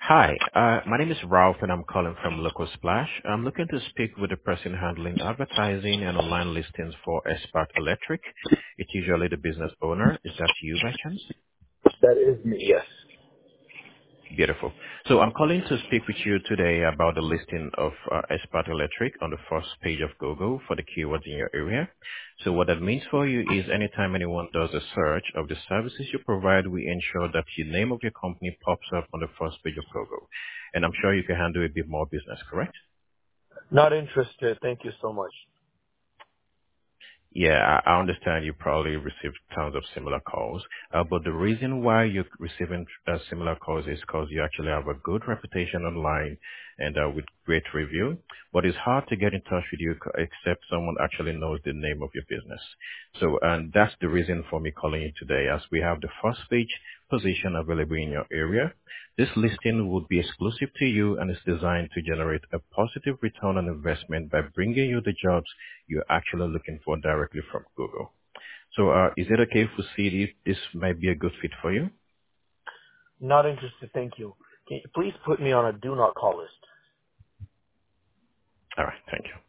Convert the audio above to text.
Hi, my name is Ralph, and I'm calling from Local Splash. I'm looking to speak with the person handling advertising and online listings for Espark Electric. It's usually the business owner. Is that you by chance? That is me, yes. Beautiful. So I'm calling to speak with you today about the listing of Espat Electric on the first page of Google for the keywords in your area. So what that means for you is anytime anyone does a search of the services you provide, we ensure that the name of your company pops up on the first page of Google. And I'm sure you can handle a bit more business, correct? Not interested. Thank you so much. Yeah, I understand you probably received tons of similar calls, but the reason why you're receiving similar calls is because you actually have a good reputation online and with great review. But it's hard to get in touch with you except someone actually knows the name of your business. So, and that's the reason for me calling you today, as we have the first page position available in your area. This listing would be exclusive to you and is designed to generate a positive return on investment by bringing you the jobs you're actually looking for directly from Google. So is it okay if we see if this might be a good fit for you? Not interested. Thank you. Can you please put me on a do not call list? All right. Thank you.